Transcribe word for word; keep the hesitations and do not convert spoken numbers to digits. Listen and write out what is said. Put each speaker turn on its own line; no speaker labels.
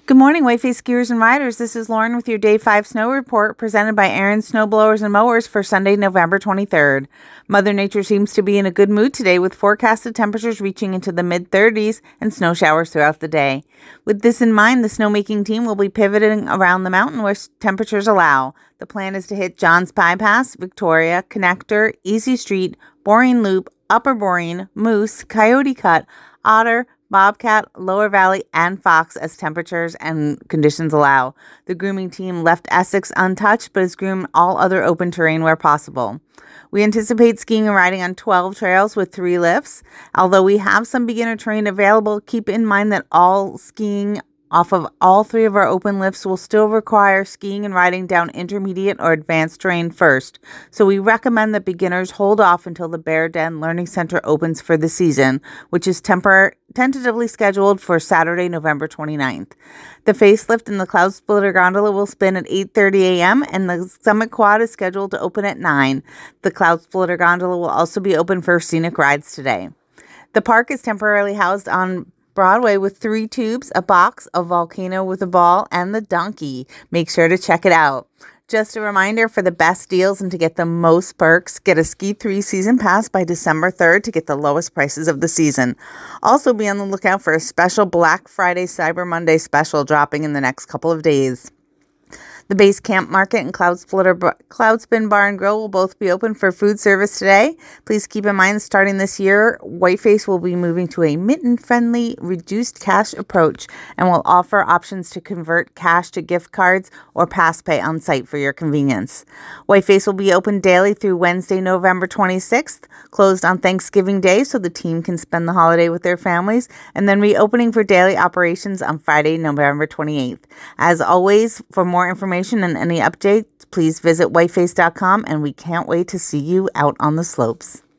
Good morning, Whiteface skiers and riders. This is Lauren with your Day five Snow Report presented by Aaron Snowblowers and Mowers for Sunday, November twenty-third. Mother Nature seems to be in a good mood today with forecasted temperatures reaching into the mid thirties and snow showers throughout the day. With this in mind, the snowmaking team will be pivoting around the mountain where temperatures allow. The plan is to hit Johns Bypass, Victoria, Connector, Easy Street, Boring Loop, Upper Boring, Moose, Coyote Cut, Otter, Bobcat, Lower Valley, and Fox as temperatures and conditions allow. The grooming team left Essex untouched, but has groomed all other open terrain where possible. We anticipate skiing and riding on twelve trails with three lifts. Although we have some beginner terrain available, keep in mind that all skiing off of all three of our open lifts will still require skiing and riding down intermediate or advanced terrain first, so we recommend that beginners hold off until the Bear Den Learning Center opens for the season, which is tempor- tentatively scheduled for Saturday, November twenty-ninth. The facelift in the Cloud Splitter Gondola will spin at eight thirty a.m. and the Summit Quad is scheduled to open at nine. The Cloud Splitter Gondola will also be open for scenic rides today. The park is temporarily housed on Broadway with three tubes, a box, a volcano with a ball, and the donkey. Make sure to check it out. Just a reminder, for the best deals and to get the most perks, get a Ski three season pass by December third to get the lowest prices of the season. Also be on the lookout for a special Black Friday Cyber Monday special dropping in the next couple of days. The Base Camp Market and Cloud Splitter Cloud Spin Bar and Grill will both be open for food service today. Please keep in mind, starting this year, Whiteface will be moving to a mitten-friendly, reduced cash approach and will offer options to convert cash to gift cards or pass pay on site for your convenience. Whiteface will be open daily through Wednesday, November twenty-sixth, closed on Thanksgiving Day so the team can spend the holiday with their families, and then reopening for daily operations on Friday, November twenty-eighth. As always, for more information and any updates, please visit whiteface dot com, and we can't wait to see you out on the slopes.